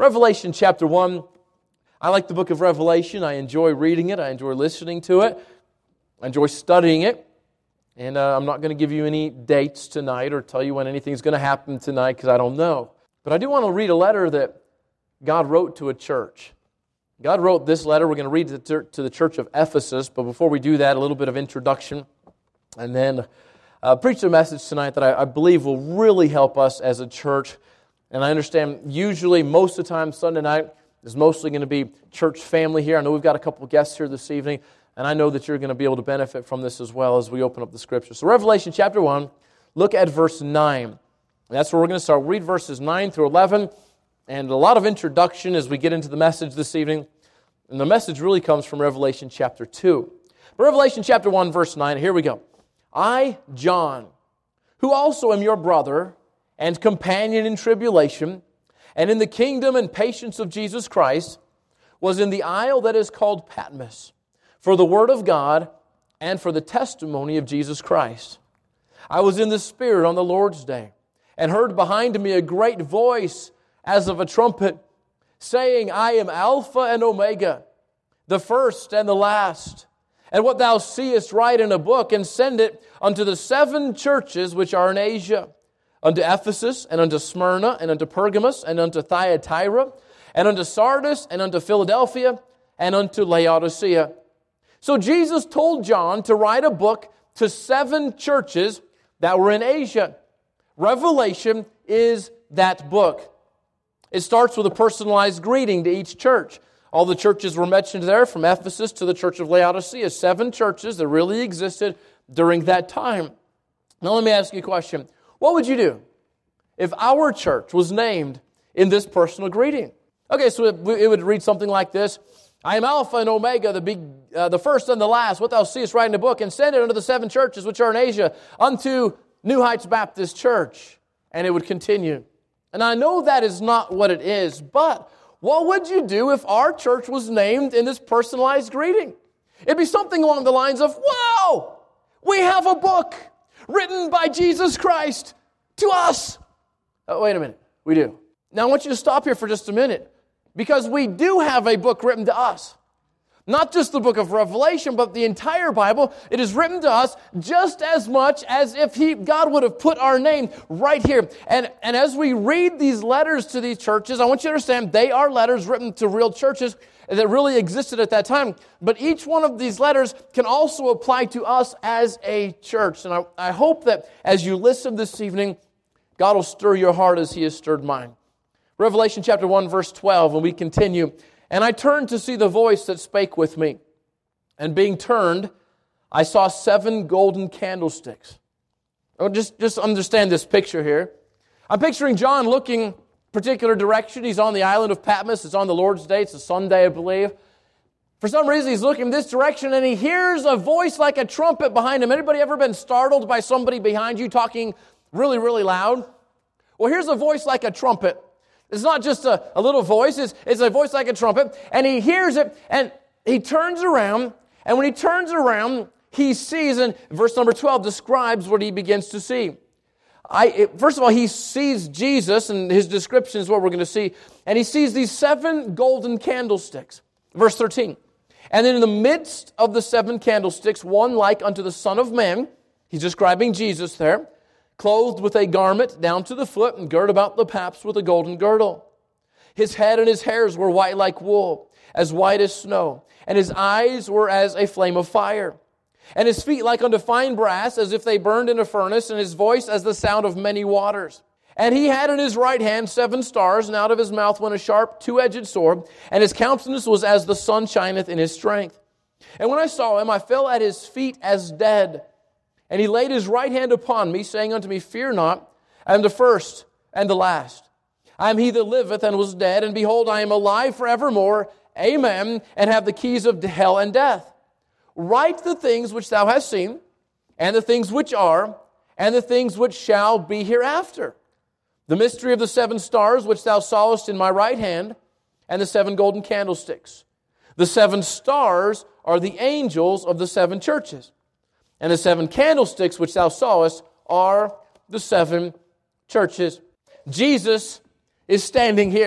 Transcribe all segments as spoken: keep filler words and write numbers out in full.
Revelation chapter one. I like the book of Revelation. I enjoy reading it. I enjoy listening to it. I enjoy studying it. And uh, I'm not going to give you any dates tonight or tell you when anything's going to happen tonight because I don't know. But I do want to read a letter that God wrote to a church. God wrote this letter. We're going to read it to the church of Ephesus. But before we do that, a little bit of introduction. And then uh, preach a message tonight that I, I believe will really help us as a church. And I understand usually, most of the time, Sunday night is mostly going to be church family here. I know we've got a couple of guests here this evening, and I know that you're going to be able to benefit from this as well as we open up the Scripture. So Revelation chapter one, look at verse nine. And that's where we're going to start. We'll read verses nine through eleven, and a lot of introduction as we get into the message this evening. And the message really comes from Revelation chapter two. But Revelation chapter one, verse nine, here we go. I, John, who also am your brother and companion in tribulation, and in the kingdom and patience of Jesus Christ, was in the isle that is called Patmos, for the word of God and for the testimony of Jesus Christ. I was in the Spirit on the Lord's day, and heard behind me a great voice as of a trumpet, saying, I am Alpha and Omega, the first and the last. And what thou seest write in a book, and send it unto the seven churches which are in Asia, unto Ephesus, and unto Smyrna, and unto Pergamos, and unto Thyatira, and unto Sardis, and unto Philadelphia, and unto Laodicea. So Jesus told John to write a book to seven churches that were in Asia. Revelation is that book. It starts with a personalized greeting to each church. All the churches were mentioned there, from Ephesus to the church of Laodicea. Seven churches that really existed during that time. Now let me ask you a question. What would you do if our church was named in this personal greeting? Okay, so it, it would read something like this. I am Alpha and Omega, the big, uh, the first and the last. What thou seest write in a book, and send it unto the seven churches which are in Asia, unto New Heights Baptist Church. And it would continue. And I know that is not what it is, but what would you do if our church was named in this personalized greeting? It'd be something along the lines of, wow, we have a book written by Jesus Christ to us. Oh, wait a minute, we do. Now I want you to stop here for just a minute, because we do have a book written to us. Not just the book of Revelation, but the entire Bible. It is written to us just as much as if he, God would have put our name right here. And, and as we read these letters to these churches, I want you to understand they are letters written to real churches that really existed at that time. But each one of these letters can also apply to us as a church. And I, I hope that as you listen this evening, God will stir your heart as He has stirred mine. Revelation chapter one, verse twelve, and we continue. And I turned to see the voice that spake with me. And being turned, I saw seven golden candlesticks. Oh, just, just understand this picture here. I'm picturing John looking particular direction. He's on the island of Patmos. It's on the Lord's Day. It's a Sunday, I believe. For some reason, he's looking this direction, and he hears a voice like a trumpet behind him. Anybody ever been startled by somebody behind you talking really, really loud? Well, here's a voice like a trumpet. It's not just a, a little voice. It's, it's a voice like a trumpet. And he hears it, and he turns around. And when he turns around, he sees, and verse number twelve describes what he begins to see. I, it, first of all, he sees Jesus, and his description is what we're going to see. And he sees these seven golden candlesticks. Verse thirteen. And then in the midst of the seven candlesticks, one like unto the Son of Man, he's describing Jesus there, clothed with a garment down to the foot, and girt about the paps with a golden girdle. His head and his hairs were white like wool, as white as snow, and his eyes were as a flame of fire. And his feet like unto fine brass, as if they burned in a furnace, and his voice as the sound of many waters. And he had in his right hand seven stars, and out of his mouth went a sharp two-edged sword, and his countenance was as the sun shineth in his strength. And when I saw him, I fell at his feet as dead. And he laid his right hand upon me, saying unto me, Fear not, I am the first and the last. I am he that liveth and was dead, and behold, I am alive forevermore. Amen, and have the keys of hell and death. Write the things which thou hast seen, and the things which are, and the things which shall be hereafter. The mystery of the seven stars which thou sawest in my right hand, and the seven golden candlesticks. The seven stars are the angels of the seven churches. And the seven candlesticks which thou sawest are the seven churches. Jesus is standing here.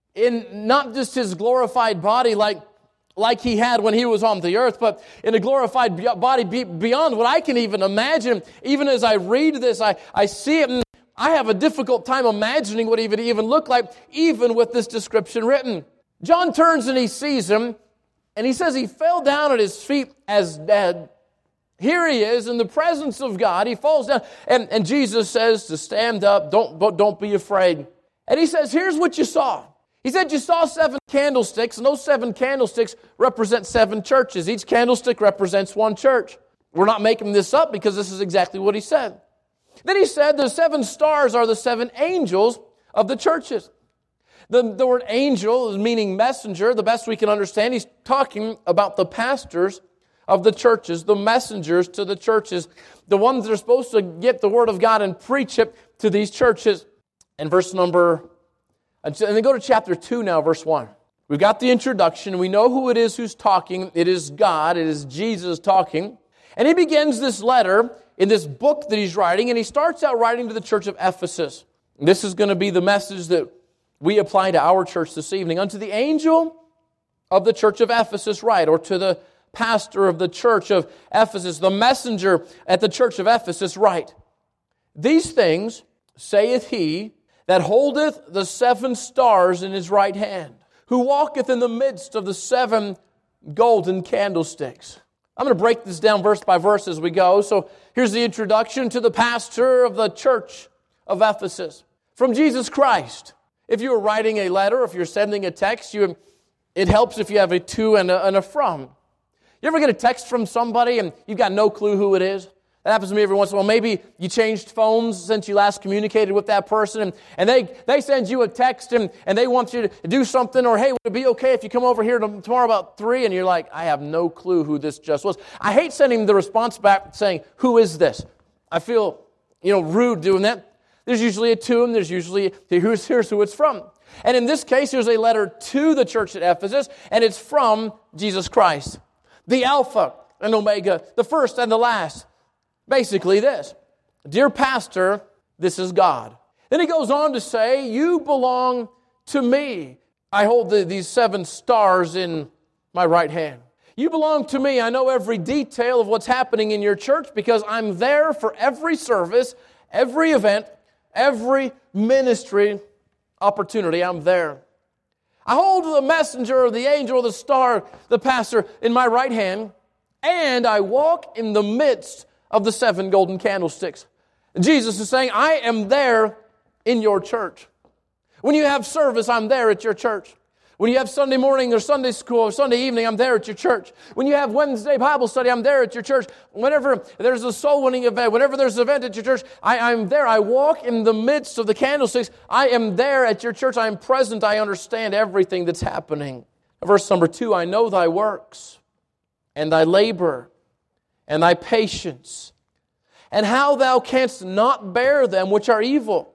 in not just his glorified body like, like he had when he was on the earth, but in a glorified body beyond what I can even imagine. Even as I read this, I, I see it, and I have a difficult time imagining what he would even look like, even with this description written. John turns and he sees him, and he says he fell down at his feet as dead. Here he is in the presence of God. He falls down, and, and Jesus says to stand up, don't, don't be afraid. And he says, here's what you saw. He said you saw seven candlesticks, and those seven candlesticks represent seven churches. Each candlestick represents one church. We're not making this up because this is exactly what he said. Then he said the seven stars are the seven angels of the churches. The, the word angel is meaning messenger. The best we can understand, he's talking about the pastors of the churches, the messengers to the churches, the ones that are supposed to get the word of God and preach it to these churches. And verse number, and then go to chapter two now, verse one. We've got the introduction. We know who it is who's talking. It is God. It is Jesus talking. And he begins this letter in this book that he's writing, and he starts out writing to the church of Ephesus. This is going to be the message that we apply to our church this evening. Unto the angel of the church of Ephesus write, or to the pastor of the church of Ephesus, the messenger at the church of Ephesus write, These things saith he that holdeth the seven stars in his right hand, who walketh in the midst of the seven golden candlesticks. I'm going to break this down verse by verse as we go. So here's the introduction to the pastor of the church of Ephesus. From Jesus Christ. If you are writing a letter, if you're sending a text, you, it helps if you have a to and a, and a from. You ever get a text from somebody and you've got no clue who it is? That happens to me every once in a while. Maybe you changed phones since you last communicated with that person, and, and they, they send you a text and, and they want you to do something, or hey, would it be okay if you come over here tomorrow about three? And you're like, I have no clue who this just was. I hate sending the response back saying, who is this? I feel, you know, rude doing that. There's usually a to, and there's usually, here's, here's who it's from. And in this case, there's a letter to the church at Ephesus, and it's from Jesus Christ. The Alpha and Omega, the first and the last. Basically this, dear pastor, this is God. Then he goes on to say, you belong to me. I hold the, these seven stars in my right hand. You belong to me. I know every detail of what's happening in your church because I'm there for every service, every event, every ministry opportunity. I'm there. I hold the messenger, or the angel, or the star, the pastor in my right hand, and I walk in the midst of the seven golden candlesticks. Jesus is saying, I am there in your church. When you have service, I'm there at your church. When you have Sunday morning or Sunday school or Sunday evening, I'm there at your church. When you have Wednesday Bible study, I'm there at your church. Whenever there's a soul winning event, whenever there's an event at your church, I, I'm there. I walk in the midst of the candlesticks. I am there at your church. I am present. I understand everything that's happening. Verse number two, I know thy works and thy labor and thy patience, and how thou canst not bear them which are evil.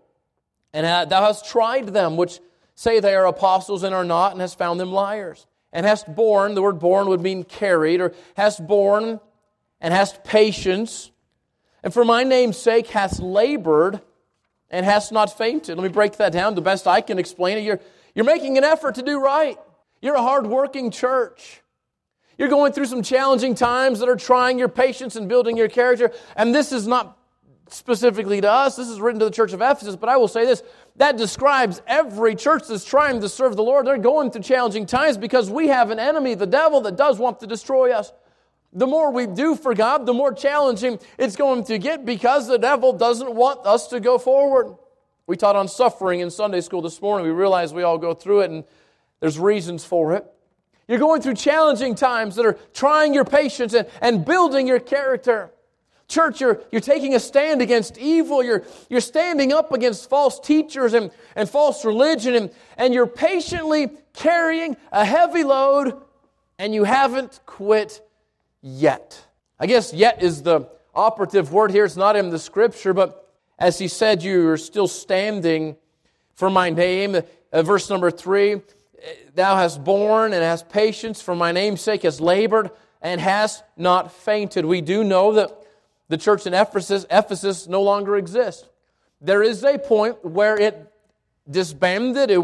And thou hast tried them which say they are apostles and are not, and hast found them liars. And hast borne, the word borne would mean carried, or hast borne and hast patience, and for my name's sake hast labored and hast not fainted. Let me break that down the best I can explain it. You're, you're making an effort to do right. You're a hard-working church. You're going through some challenging times that are trying your patience and building your character. And this is not specifically to us. This is written to the church of Ephesus. But I will say this, that describes every church that's trying to serve the Lord. They're going through challenging times because we have an enemy, the devil, that does want to destroy us. The more we do for God, the more challenging it's going to get because the devil doesn't want us to go forward. We taught on suffering in Sunday school this morning. We realize we all go through it and there's reasons for it. You're going through challenging times that are trying your patience and, and building your character. Church, you're, you're taking a stand against evil. You're, you're standing up against false teachers and, and false religion. And, and you're patiently carrying a heavy load and you haven't quit yet. I guess yet is the operative word here. It's not in the scripture, but as he said, you're still standing for my name. Uh, verse number three, thou hast borne and hast patience for my name's sake, hast labored and hast not fainted. We do know that the church in Ephesus, Ephesus no longer exists. There is a point where it disbanded. It was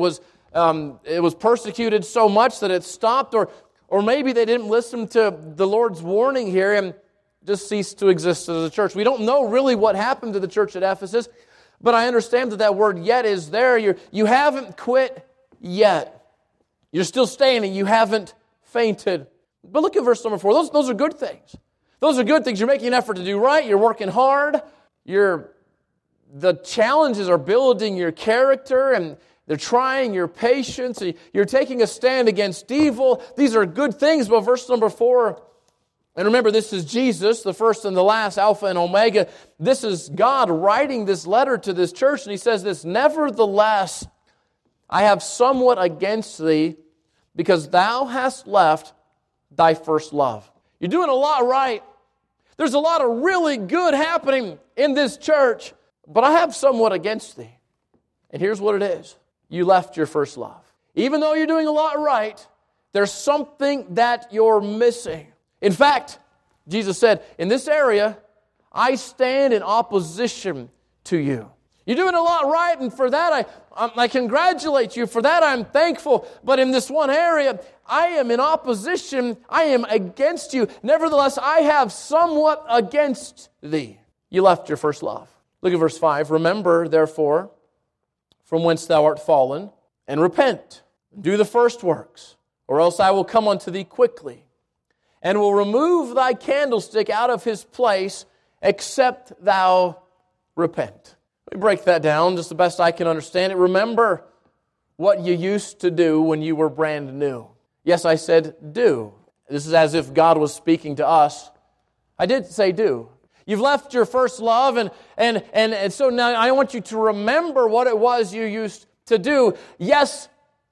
um, it was persecuted so much that it stopped, or, or maybe they didn't listen to the Lord's warning here and just ceased to exist as a church. We don't know really what happened to the church at Ephesus, but I understand that that word yet is there. You're, you haven't quit yet. You're still standing. You haven't fainted. But look at verse number four. Those, those are good things. Those are good things. You're making an effort to do right. You're working hard. You're, the challenges are building your character, and they're trying your patience. You're taking a stand against evil. These are good things. But verse number four, and remember, this is Jesus, the first and the last, Alpha and Omega. This is God writing this letter to this church, and He says this, "Nevertheless, I have somewhat against thee, because thou hast left thy first love." You're doing a lot right. There's a lot of really good happening in this church, but I have somewhat against thee. And here's what it is. You left your first love. Even though you're doing a lot right, there's something that you're missing. In fact, Jesus said, in this area, I stand in opposition to you. You're doing a lot right, and for that I, I congratulate you. For that I'm thankful. But in this one area, I am in opposition. I am against you. Nevertheless, I have somewhat against thee. You left your first love. Look at verse five. "Remember, therefore, from whence thou art fallen, and repent. Do the first works, or else I will come unto thee quickly, and will remove thy candlestick out of his place, except thou repent." Let me break that down just the best I can understand it. Remember what you used to do when you were brand new. Yes, I said do. This is as if God was speaking to us. I did say do. You've left your first love, and, and, and, and so now I want you to remember what it was you used to do. Yes,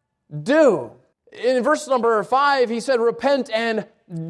do. In verse number five, he said, repent and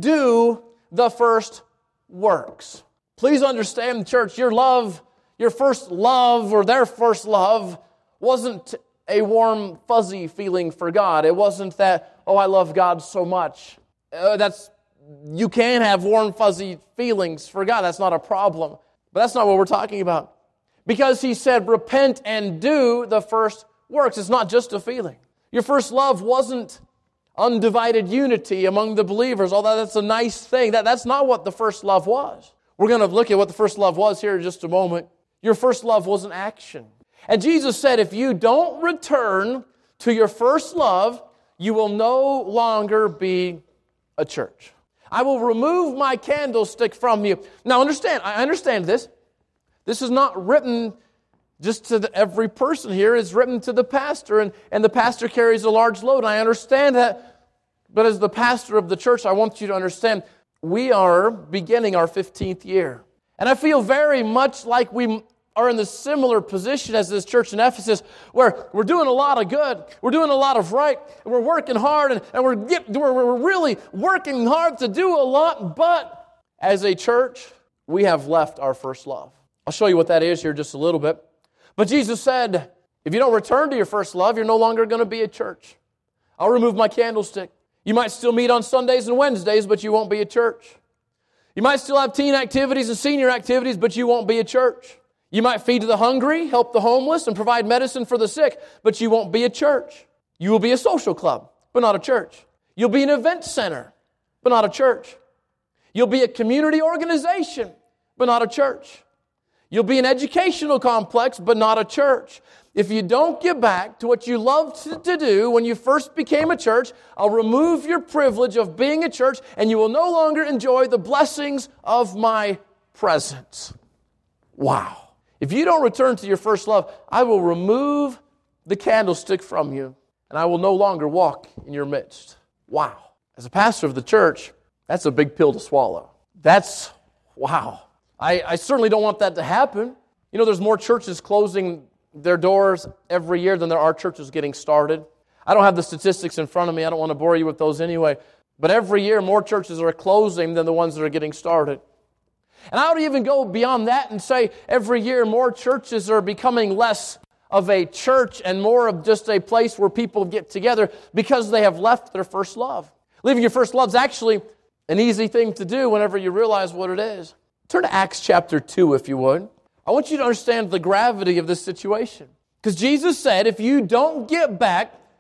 do the first works. Please understand, church, your love, your first love or their first love wasn't a warm, fuzzy feeling for God. It wasn't that, oh, I love God so much. Uh, that's you can have warm, fuzzy feelings for God. That's not a problem. But that's not what we're talking about. Because he said, repent and do the first works. It's not just a feeling. Your first love wasn't undivided unity among the believers, although that's a nice thing. That, that's not what the first love was. We're going to look at what the first love was here in just a moment. Your first love was an action. And Jesus said, if you don't return to your first love, you will no longer be a church. I will remove my candlestick from you. Now understand, I understand this. This is not written just to the, every person here. It's written to the pastor, and, and the pastor carries a large load. I understand that. But as the pastor of the church, I want you to understand, we are beginning our fifteenth year. And I feel very much like we are in the similar position as this church in Ephesus, where we're doing a lot of good, we're doing a lot of right, and we're working hard, and, and we're, get, we're, we're really working hard to do a lot, but as a church, we have left our first love. I'll show you what that is here just a little bit. But Jesus said, if you don't return to your first love, you're no longer going to be a church. I'll remove my candlestick. You might still meet on Sundays and Wednesdays, but you won't be a church. You might still have teen activities and senior activities, but you won't be a church. You might feed the hungry, help the homeless, and provide medicine for the sick, but you won't be a church. You will be a social club, but not a church. You'll be an event center, but not a church. You'll be a community organization, but not a church. You'll be an educational complex, but not a church. If you don't get back to what you loved to do when you first became a church, I'll remove your privilege of being a church, and you will no longer enjoy the blessings of my presence. Wow. If you don't return to your first love, I will remove the candlestick from you, and I will no longer walk in your midst. Wow. As a pastor of the church, that's a big pill to swallow. That's, wow. I, I certainly don't want that to happen. You know, there's more churches closing their doors every year than there are churches getting started. I don't have the statistics in front of me. I don't want to bore you with those anyway. But every year, more churches are closing than the ones that are getting started. And I would even go beyond that and say every year more churches are becoming less of a church and more of just a place where people get together because they have left their first love. Leaving your first love is actually an easy thing to do whenever you realize what it is. Turn to Acts chapter two, if you would. I want you to understand the gravity of this situation. Because Jesus said, if you don't get back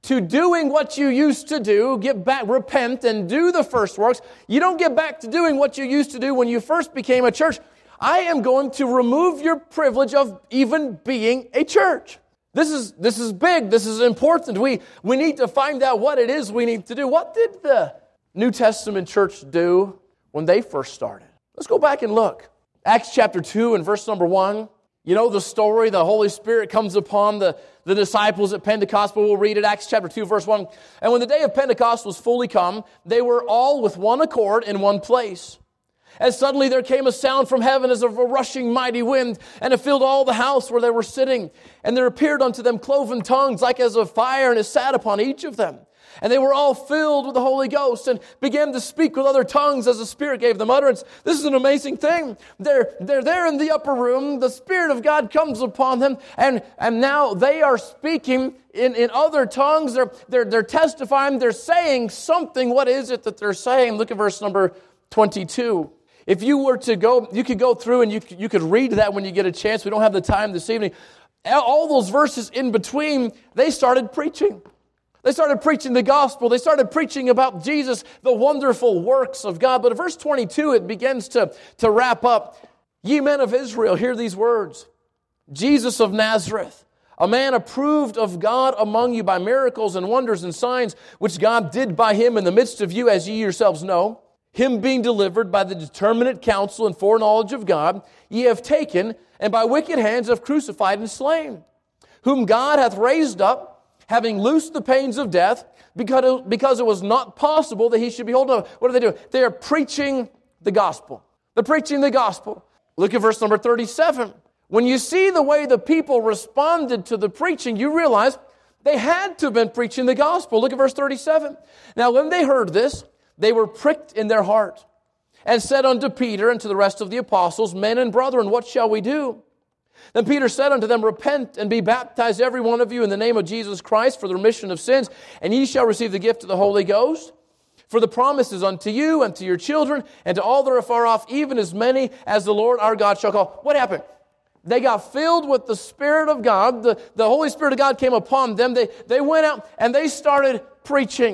to doing what you used to do, get back, repent and do the first works. You don't get back to doing what you used to do when you first became a church. I am going to remove your privilege of even being a church. This is this is big. This is important. We, we need to find out what it is we need to do. What did the New Testament church do when they first started? Let's go back and look. Acts chapter two and verse number one. You know the story, the Holy Spirit comes upon the, the disciples at Pentecost, but we'll read it, Acts chapter two, verse one. And when the day of Pentecost was fully come, they were all with one accord in one place. And suddenly there came a sound from heaven as of a rushing mighty wind, and it filled all the house where they were sitting. And there appeared unto them cloven tongues like as of fire, and it sat upon each of them. And they were all filled with the Holy Ghost and began to speak with other tongues as the Spirit gave them utterance. This is an amazing thing. They're, they're there in the upper room. The Spirit of God comes upon them. And, and now they are speaking in, in other tongues. They're, they're, they're testifying. They're saying something. What is it that they're saying? Look at verse number twenty-two. If you were to go, you could go through and you, you could read that when you get a chance. We don't have the time this evening. All those verses in between, they started preaching. They started preaching the gospel. They started preaching about Jesus, the wonderful works of God. But at verse twenty-two, it begins to, to wrap up. Ye men of Israel, hear these words. Jesus of Nazareth, a man approved of God among you by miracles and wonders and signs, which God did by him in the midst of you, as ye yourselves know. Him being delivered by the determinate counsel and foreknowledge of God, ye have taken, and by wicked hands have crucified and slain, whom God hath raised up, having loosed the pains of death, because it, because it was not possible that he should be holden. What are they doing? They are preaching the gospel. They're preaching the gospel. Look at verse number thirty-seven. When you see the way the people responded to the preaching, you realize they had to have been preaching the gospel. Look at verse thirty-seven. Now when they heard this, they were pricked in their heart, and said unto Peter and to the rest of the apostles, Men and brethren, what shall we do? Then Peter said unto them, Repent and be baptized every one of you in the name of Jesus Christ for the remission of sins, and ye shall receive the gift of the Holy Ghost. For the promise is unto you and to your children and to all that are far off, even as many as the Lord our God shall call. What happened? They got filled with the Spirit of God. The, the Holy Spirit of God came upon them. They, they went out and they started preaching.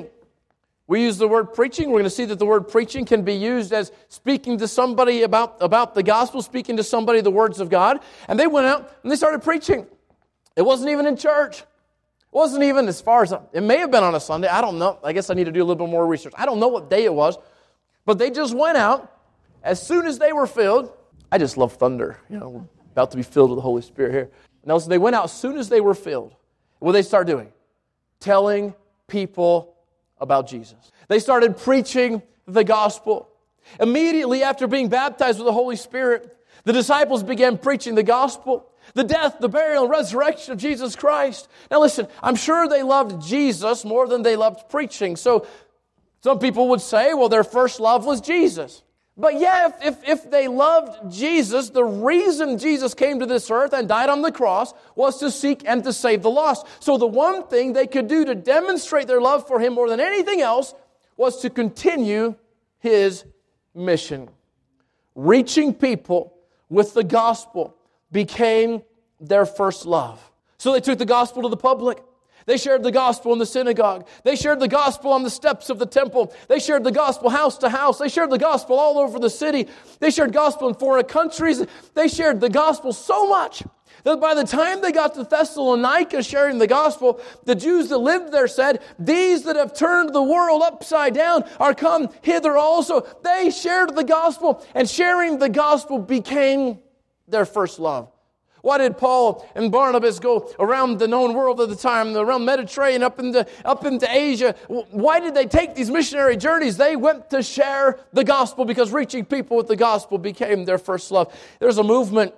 We use the word preaching. We're going to see that the word preaching can be used as speaking to somebody about, about the gospel, speaking to somebody the words of God. And they went out and they started preaching. It wasn't even in church. It wasn't even as far as, it may have been on a Sunday. I don't know. I guess I need to do a little bit more research. I don't know what day it was. But they just went out. As soon as they were filled, I just love thunder. You know, we're about to be filled with the Holy Spirit here. Now, so they went out as soon as they were filled. What did they start doing? Telling people about Jesus. They started preaching the gospel. Immediately after being baptized with the Holy Spirit, the disciples began preaching the gospel, the death, the burial, and resurrection of Jesus Christ. Now listen, I'm sure they loved Jesus more than they loved preaching. So some people would say, well, their first love was Jesus. But yeah, if, if, if they loved Jesus, the reason Jesus came to this earth and died on the cross was to seek and to save the lost. So the one thing they could do to demonstrate their love for Him more than anything else was to continue His mission. Reaching people with the gospel became their first love. So they took the gospel to the public. They shared the gospel in the synagogue. They shared the gospel on the steps of the temple. They shared the gospel house to house. They shared the gospel all over the city. They shared gospel in foreign countries. They shared the gospel so much that by the time they got to Thessalonica sharing the gospel, the Jews that lived there said, These that have turned the world upside down are come hither also. They shared the gospel, and sharing the gospel became their first love. Why did Paul and Barnabas go around the known world at the time, around Mediterranean, up into, up into Asia? Why did they take these missionary journeys? They went to share the gospel because reaching people with the gospel became their first love. There's a movement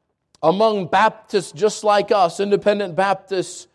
among Baptists just like us, independent Baptists,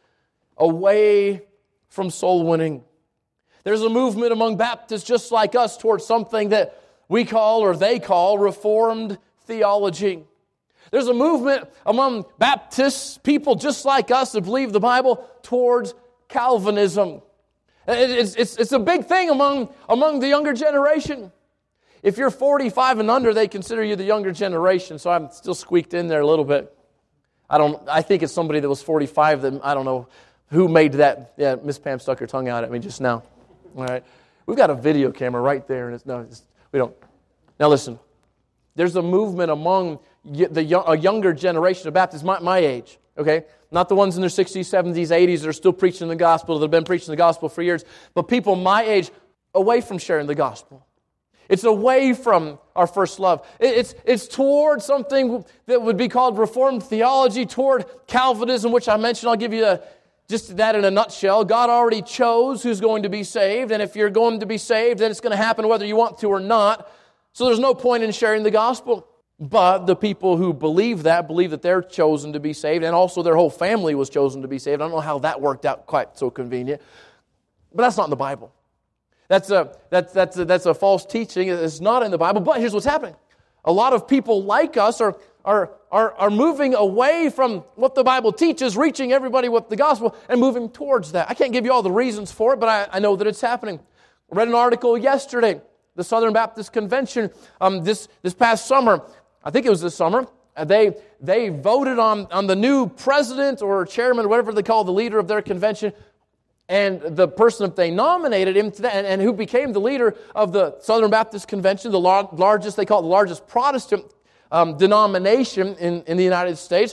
away from soul winning. There's a movement among Baptists just like us towards something that we call, or they call, Reformed theology. There's a movement among Baptists, people just like us that believe the Bible, towards Calvinism. It's, it's, it's a big thing among, among the younger generation. If you're forty-five and under, they consider you the younger generation, so I'm still squeaked in there a little bit. I don't. I think it's somebody that was forty-five that, I don't know, Who made that? Yeah, Miss Pam stuck her tongue out at me just now. All right. We've got a video camera right there. And it's, no, it's, we don't. Now listen. There's a movement among the young, a younger generation of Baptists, my, my age, okay? Not the ones in their sixties, seventies, eighties that are still preaching the gospel, that have been preaching the gospel for years, but people my age away from sharing the gospel. It's away from our first love. It's, it's toward something that would be called Reformed theology, toward Calvinism, which I mentioned. I'll give you a, just that in a nutshell. God already chose who's going to be saved, and if you're going to be saved, then it's going to happen whether you want to or not. So there's no point in sharing the gospel. But the people who believe that, believe that they're chosen to be saved, and also their whole family was chosen to be saved. I don't know how that worked out quite so convenient. But that's not in the Bible. That's a, that's, that's a, that's a false teaching. It's not in the Bible. But here's what's happening. A lot of people like us are, are, are, are moving away from what the Bible teaches, reaching everybody with the gospel, and moving towards that. I can't give you all the reasons for it, but I, I know that it's happening. I read an article yesterday. The Southern Baptist Convention, um, this, this past summer, I think it was this summer, uh, they, they voted on, on the new president or chairman, or whatever they call the leader of their convention, and the person that they nominated him to that, and, and who became the leader of the Southern Baptist Convention, the lar- largest, they call it the largest Protestant um, denomination in, in the United States,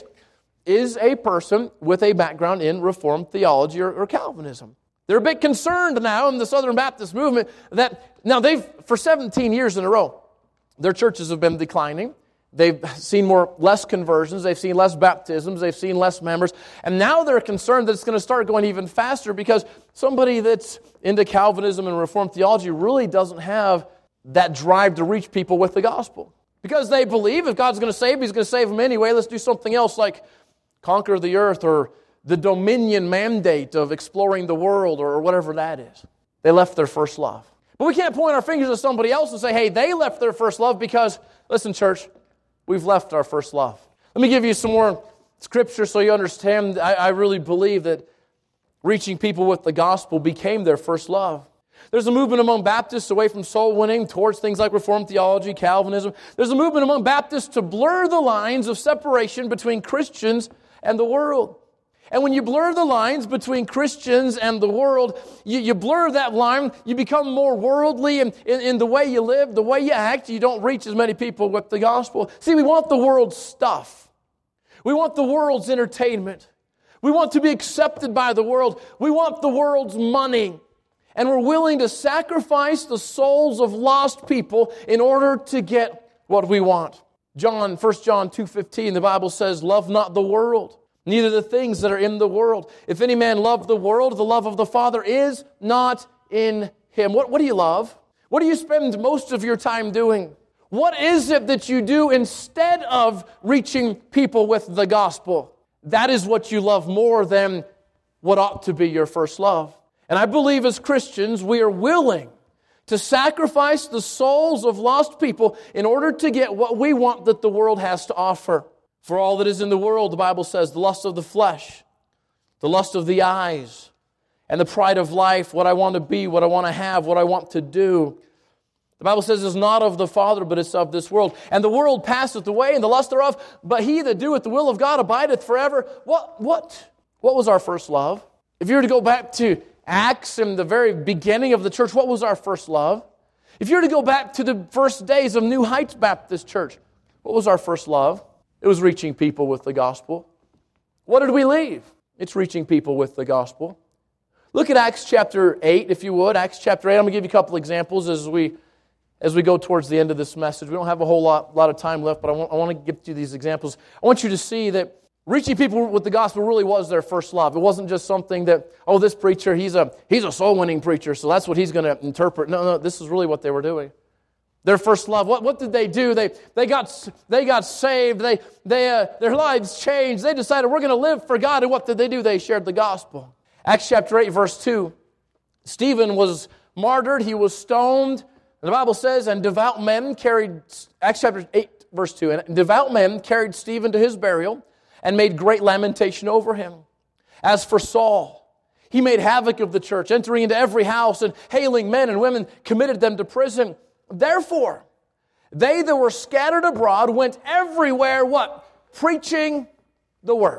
is a person with a background in Reformed theology or, or Calvinism. They're a bit concerned now in the Southern Baptist movement that, now they've, for seventeen years in a row, their churches have been declining. They've seen more, less conversions. They've seen less baptisms. They've seen less members. And now they're concerned that it's going to start going even faster because somebody that's into Calvinism and Reformed theology really doesn't have that drive to reach people with the gospel. Because they believe if God's going to save them, He's going to save them anyway. Let's do something else like conquer the earth or the dominion mandate of exploring the world or whatever that is. They left their first love. But we can't point our fingers at somebody else and say, hey, they left their first love because, listen, church, we've left our first love. Let me give you some more scripture so you understand. I, I really believe that reaching people with the gospel became their first love. There's a movement among Baptists away from soul winning towards things like Reformed theology, Calvinism. There's a movement among Baptists to blur the lines of separation between Christians and the world. And when you blur the lines between Christians and the world, you, you blur that line, you become more worldly in, in, in the way you live, the way you act. You don't reach as many people with the gospel. See, we want the world's stuff. We want the world's entertainment. We want to be accepted by the world. We want the world's money. And we're willing to sacrifice the souls of lost people in order to get what we want. John, First John two fifteen, the Bible says, love not the world, neither the things that are in the world. If any man love the world, the love of the Father is not in him. What, what do you love? What do you spend most of your time doing? What is it that you do instead of reaching people with the gospel? That is what you love more than what ought to be your first love. And I believe as Christians, we are willing to sacrifice the souls of lost people in order to get what we want that the world has to offer. For all that is in the world, the Bible says, the lust of the flesh, the lust of the eyes, and the pride of life, what I want to be, what I want to have, what I want to do. The Bible says it's not of the Father, but it's of this world. And the world passeth away, and the lust thereof, but he that doeth the will of God abideth forever. What, what, what was our first love? If you were to go back to Acts in the very beginning of the church, what was our first love? If you were to go back to the first days of New Heights Baptist Church, what was our first love? It was reaching people with the gospel. What did we leave? It's reaching people with the gospel. Look at Acts chapter eight, if you would. Acts chapter eight. I'm going to give you a couple examples as we as we go towards the end of this message. We don't have a whole lot, lot of time left, but I want, I want to give you these examples. I want you to see that reaching people with the gospel really was their first love. It wasn't just something that, oh, this preacher, he's a he's a soul-winning preacher, so that's what he's going to interpret. No, no, this is really what they were doing. Their first love. What, what did they do? They they got they got saved. They they uh, their lives changed. They decided we're going to live for God. And what did they do? They shared the gospel. Acts chapter eight, verse two. Stephen was martyred. He was stoned. And the Bible says, and devout men carried, Acts chapter eight, verse two, and devout men carried Stephen to his burial and made great lamentation over him. As for Saul, he made havoc of the church, entering into every house and hailing men and women, committed them to prison. Therefore, they that were scattered abroad went everywhere, what? Preaching the word.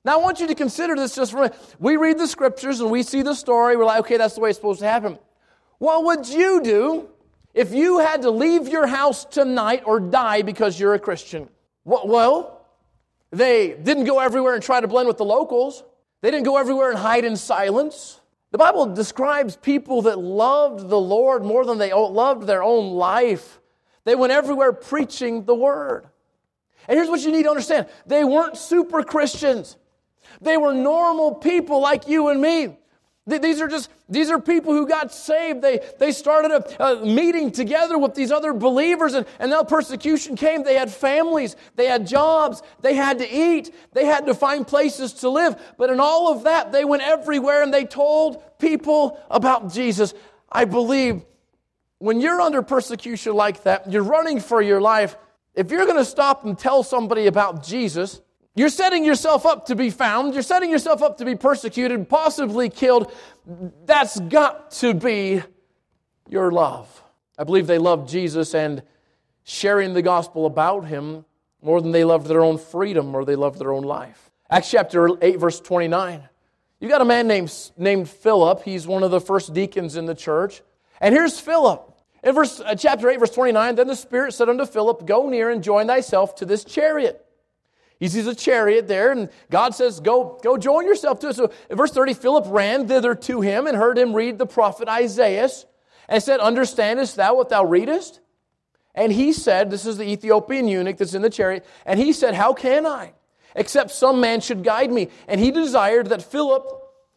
Now, I want you to consider this just for a minute. We read the Scriptures and we see the story. We're like, okay, that's the way it's supposed to happen. What would you do if you had to leave your house tonight or die because you're a Christian? Well, they didn't go everywhere and try to blend with the locals. They didn't go everywhere and hide in silence. The Bible describes people that loved the Lord more than they loved their own life. They went everywhere preaching the Word. And here's what you need to understand. They weren't super Christians. They were normal people like you and me. These are just, these are people who got saved. They, they started a, a meeting together with these other believers, and, and now persecution came. They had families. They had jobs. They had to eat. They had to find places to live. But in all of that, they went everywhere and they told people about Jesus. I believe when you're under persecution like that, you're running for your life, if you're going to stop and tell somebody about Jesus, you're setting yourself up to be found. You're setting yourself up to be persecuted, possibly killed. That's got to be your love. I believe they loved Jesus and sharing the gospel about Him more than they loved their own freedom or they loved their own life. Acts chapter eight, verse twenty-nine. You got a man named, named Philip. He's one of the first deacons in the church. And here's Philip. In verse, uh, chapter eight, verse twenty-nine, then the Spirit said unto Philip, go near and join thyself to this chariot. He sees a chariot there, and God says, go, go join yourself to it. So in verse thirty, Philip ran thither to him and heard him read the prophet Isaiah, and said, understandest thou what thou readest? And he said, this is the Ethiopian eunuch that's in the chariot, and he said, how can I, except some man should guide me? And he desired that Philip,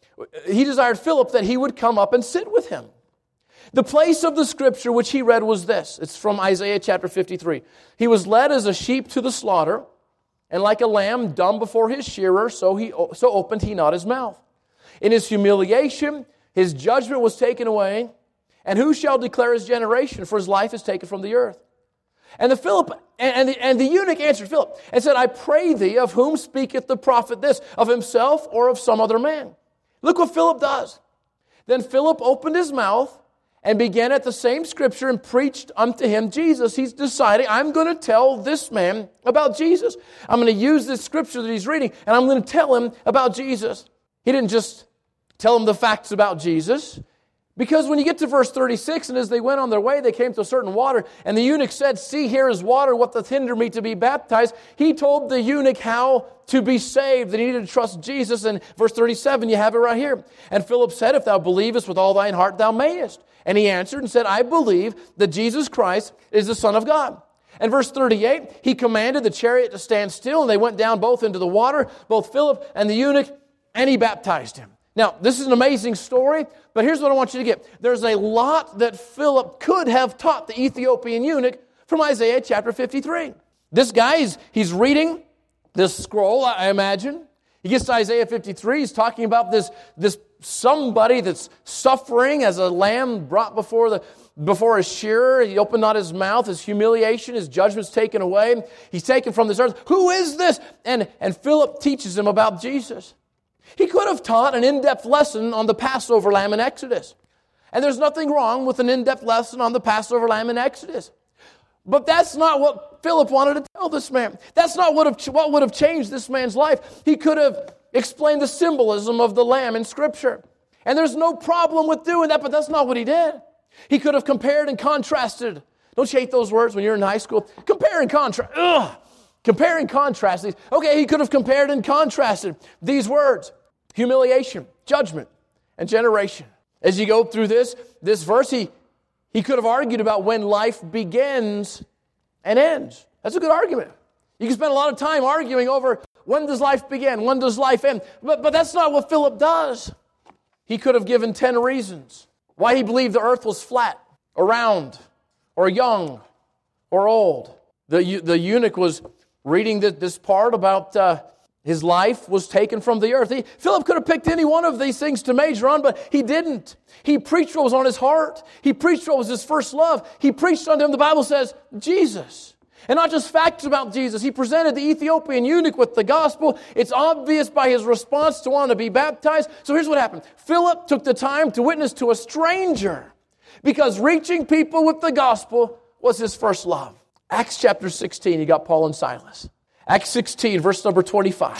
he desired Philip that he would come up and sit with him. The place of the scripture which he read was this. It's from Isaiah chapter fifty-three. He was led as a sheep to the slaughter, and like a lamb dumb before his shearer, so he so opened he not his mouth. In his humiliation, his judgment was taken away. And who shall declare his generation? For his life is taken from the earth. And the Philip and the, and the eunuch answered Philip and said, I pray thee, of whom speaketh the prophet this? Of himself or of some other man? Look what Philip does. Then Philip opened his mouth and began at the same scripture and preached unto him Jesus. He's deciding, I'm going to tell this man about Jesus. I'm going to use this scripture that he's reading, and I'm going to tell him about Jesus. He didn't just tell him the facts about Jesus, because when you get to verse thirty-six, and as they went on their way, they came to a certain water, and the eunuch said, see, here is water, what doth hinder me to be baptized? He told the eunuch how to be saved, that he needed to trust Jesus. And verse thirty-seven, you have it right here. And Philip said, if thou believest with all thine heart, thou mayest. And he answered and said, I believe that Jesus Christ is the Son of God. And verse thirty-eight, he commanded the chariot to stand still, and they went down both into the water, both Philip and the eunuch, and he baptized him. Now, this is an amazing story, but here's what I want you to get. There's a lot that Philip could have taught the Ethiopian eunuch from Isaiah chapter fifty-three. This guy, he's, he's reading this scroll, I imagine. He gets to Isaiah fifty-three, he's talking about this, this somebody that's suffering as a lamb brought before the before his shearer. He opened not his mouth, his humiliation, his judgment's taken away. He's taken from this earth. Who is this? And, and Philip teaches him about Jesus. He could have taught an in-depth lesson on the Passover lamb in Exodus. And there's nothing wrong with an in-depth lesson on the Passover lamb in Exodus. But that's not what Philip wanted to tell this man. That's not what, have, what would have changed this man's life. He could have explained the symbolism of the lamb in Scripture. And there's no problem with doing that, but that's not what he did. He could have compared and contrasted. Don't you hate those words when you're in high school? Compare and contrast. Ugh. Compare and contrast these. Okay, he could have compared and contrasted these words. Humiliation, judgment, and generation. As you go through this, this verse, he, he could have argued about when life begins and ends. That's a good argument. You can spend a lot of time arguing over when does life begin, when does life end. But, but that's not what Philip does. He could have given ten reasons why he believed the earth was flat, or round, or young, or old. The, the eunuch was reading this part about uh, his life was taken from the earth. He, Philip could have picked any one of these things to major on, but he didn't. He preached what was on his heart. He preached what was his first love. He preached unto him, the Bible says, Jesus. And not just facts about Jesus. He presented the Ethiopian eunuch with the gospel. It's obvious by his response to want to be baptized. So here's what happened. Philip took the time to witness to a stranger because reaching people with the gospel was his first love. Acts chapter sixteen, you got Paul and Silas. Acts sixteen, verse number twenty-five. This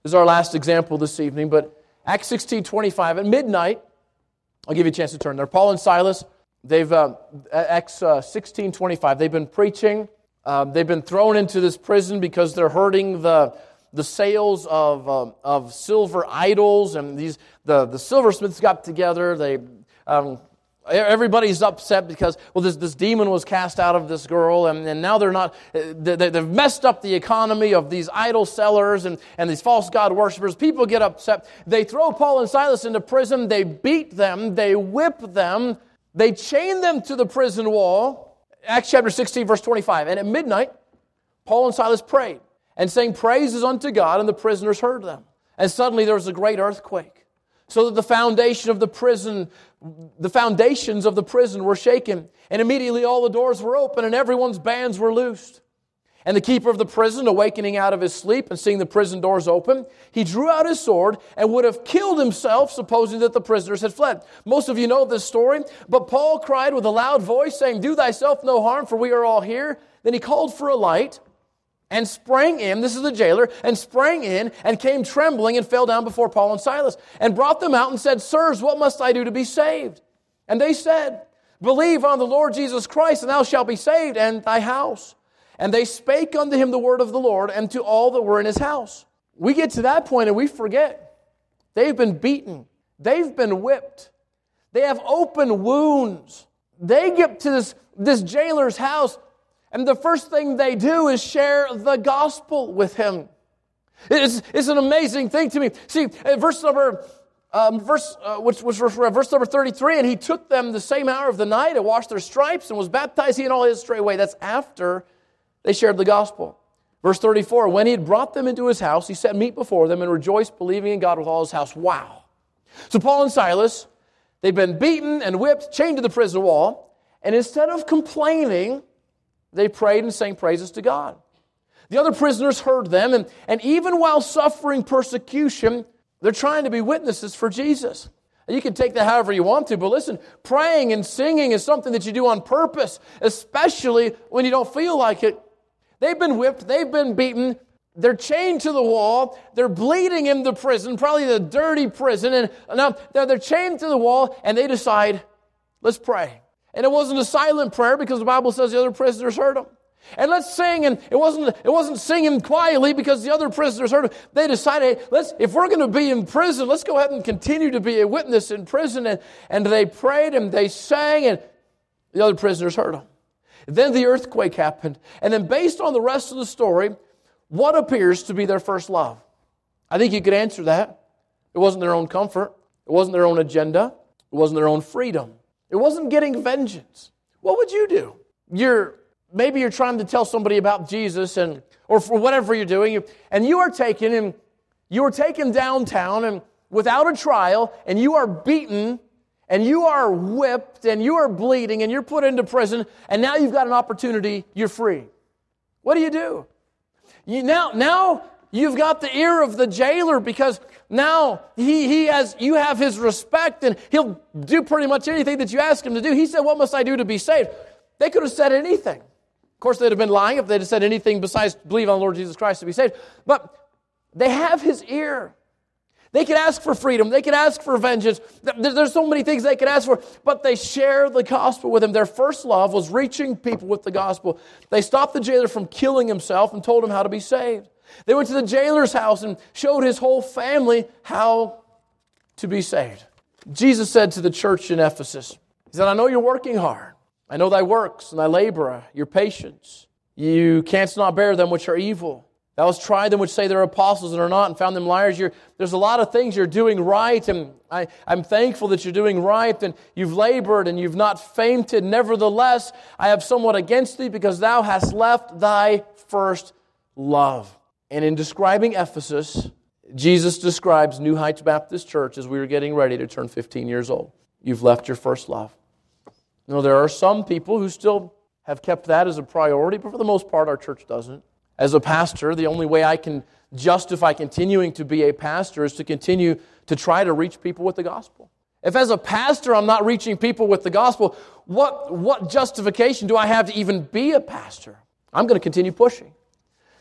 This is our last example this evening, but Acts sixteen twenty-five, at midnight, I'll give you a chance to turn there. Paul and Silas, they've, uh, Acts uh, sixteen twenty-five, they've been preaching. Uh, they've been thrown into this prison because they're hurting the the sales of um, of silver idols, and these the, the silversmiths got together. They um, everybody's upset because, well, this, this demon was cast out of this girl, and, and now they're not, they, they've messed up the economy of these idol sellers and, and these false god worshipers. People get upset. They throw Paul and Silas into prison. They beat them. They whip them. They chain them to the prison wall. Acts chapter sixteen, verse twenty-five. And at midnight, Paul and Silas prayed and sang praises unto God, and the prisoners heard them. And suddenly there was a great earthquake, so that the foundation of the prison, the foundations of the prison were shaken. And immediately all the doors were open, and everyone's bands were loosed. And the keeper of the prison, awakening out of his sleep and seeing the prison doors open, he drew out his sword and would have killed himself, supposing that the prisoners had fled. Most of you know this story, but Paul cried with a loud voice, saying, "Do thyself no harm, for we are all here." Then he called for a light, and sprang in, this is the jailer, and sprang in, and came trembling, and fell down before Paul and Silas, and brought them out, and said, "Sirs, what must I do to be saved?" And they said, "Believe on the Lord Jesus Christ, and thou shalt be saved, and thy house." And they spake unto him the word of the Lord, and to all that were in his house. We get to that point, and we forget. They've been beaten. They've been whipped. They have open wounds. They get to this, this jailer's house, and the first thing they do is share the gospel with him. It's, it's an amazing thing to me. See, verse number, um, verse, uh, which was verse number thirty-three, and he took them the same hour of the night and washed their stripes and was baptized, he and all his straightway. That's after they shared the gospel. Verse thirty-four, when he had brought them into his house, he set meat before them and rejoiced, believing in God with all his house. Wow. So Paul and Silas, they've been beaten and whipped, chained to the prison wall, and instead of complaining, they prayed and sang praises to God. The other prisoners heard them, and, and even while suffering persecution, they're trying to be witnesses for Jesus. And you can take that however you want to, but listen, praying and singing is something that you do on purpose, especially when you don't feel like it. They've been whipped, they've been beaten, they're chained to the wall, they're bleeding in the prison, probably the dirty prison, and now they're, they're chained to the wall, and they decide, let's pray. And it wasn't a silent prayer because the Bible says the other prisoners heard them. And let's sing, and it wasn't it wasn't singing quietly because the other prisoners heard them. They decided, hey, let's if we're going to be in prison, let's go ahead and continue to be a witness in prison. And, and they prayed and they sang, and the other prisoners heard them. Then the earthquake happened. And then based on the rest of the story, what appears to be their first love? I think you could answer that. It wasn't their own comfort. It wasn't their own agenda. It wasn't their own freedom. It wasn't getting vengeance. What would you do? You're maybe you're trying to tell somebody about Jesus, and or for whatever you're doing, and you are taken and you are taken downtown and without a trial, and you are beaten, and you are whipped, and you are bleeding, and you're put into prison, and now you've got an opportunity. You're free. What do you do? You now now. You've got the ear of the jailer because now he, he has you have his respect, and he'll do pretty much anything that you ask him to do. He said, "What must I do to be saved?" They could have said anything. Of course, they'd have been lying if they'd have said anything besides believe on the Lord Jesus Christ to be saved. But they have his ear. They could ask for freedom. They could ask for vengeance. There's so many things they could ask for, but they share the gospel with him. Their first love was reaching people with the gospel. They stopped the jailer from killing himself and told him how to be saved. They went to the jailer's house and showed his whole family how to be saved. Jesus said to the church in Ephesus, he said, "I know you're working hard. I know thy works and thy labor, your patience. You canst not bear them which are evil. Thou hast tried them which say they're apostles and are not, and found them liars." You're, there's a lot of things you're doing right, and I, I'm thankful that you're doing right, and you've labored and you've not fainted. Nevertheless, I have somewhat against thee, because thou hast left thy first love. And in describing Ephesus, Jesus describes New Heights Baptist Church as we were getting ready to turn fifteen years old. You've left your first love. You know, there are some people who still have kept that as a priority, but for the most part, our church doesn't. As a pastor, the only way I can justify continuing to be a pastor is to continue to try to reach people with the gospel. If as a pastor I'm not reaching people with the gospel, what, what justification do I have to even be a pastor? I'm going to continue pushing.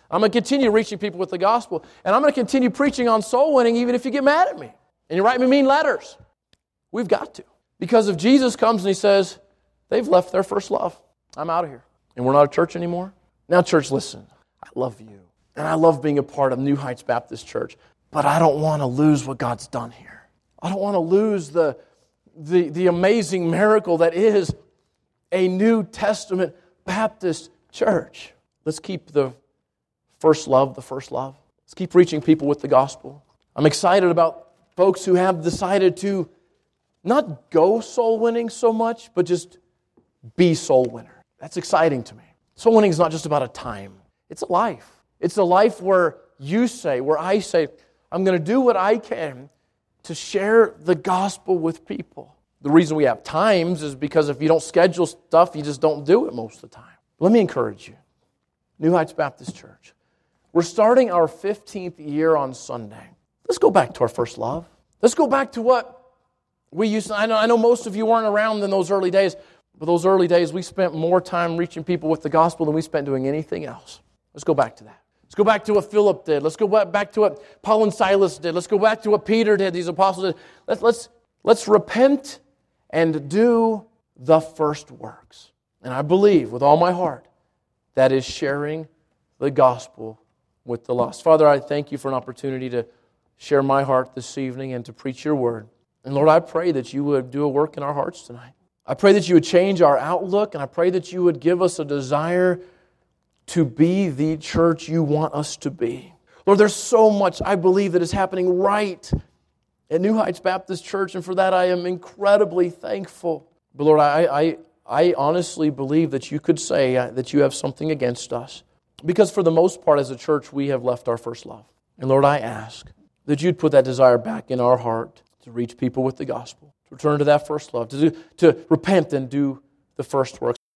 I'm going to continue reaching people with the gospel. And I'm going to continue preaching on soul winning even if you get mad at me. And you write me mean letters. We've got to. Because if Jesus comes and He says, they've left their first love. I'm out of here. And we're not a church anymore. Now, church, listen. I love you. And I love being a part of New Heights Baptist Church. But I don't want to lose what God's done here. I don't want to lose the, the, the amazing miracle that is a New Testament Baptist church. Let's keep the first love the first love. Let's keep reaching people with the gospel. I'm excited about folks who have decided to not go soul winning so much, but just be soul winner. That's exciting to me. Soul winning is not just about a time. It's a life. It's a life where you say, where I say, I'm going to do what I can to share the gospel with people. The reason we have times is because if you don't schedule stuff, you just don't do it most of the time. Let me encourage you. New Heights Baptist Church. We're starting our fifteenth year on Sunday. Let's go back to our first love. Let's go back to what we used to. I know, I know most of you weren't around in those early days, but those early days we spent more time reaching people with the gospel than we spent doing anything else. Let's go back to that. Let's go back to what Philip did. Let's go back to what Paul and Silas did. Let's go back to what Peter did, these apostles did. Let's, let's, let's repent and do the first works. And I believe with all my heart that is sharing the gospel with the lost. Father, I thank you for an opportunity to share my heart this evening and to preach your word. And Lord, I pray that you would do a work in our hearts tonight. I pray that you would change our outlook, and I pray that you would give us a desire to be the church you want us to be. Lord, there's so much I believe that is happening right at New Heights Baptist Church, and for that I am incredibly thankful. But Lord, I, I, I honestly believe that you could say that you have something against us. Because for the most part as a church, we have left our first love. And Lord, I ask that you'd put that desire back in our heart to reach people with the gospel, to return to that first love, to, do, to repent and do the first work.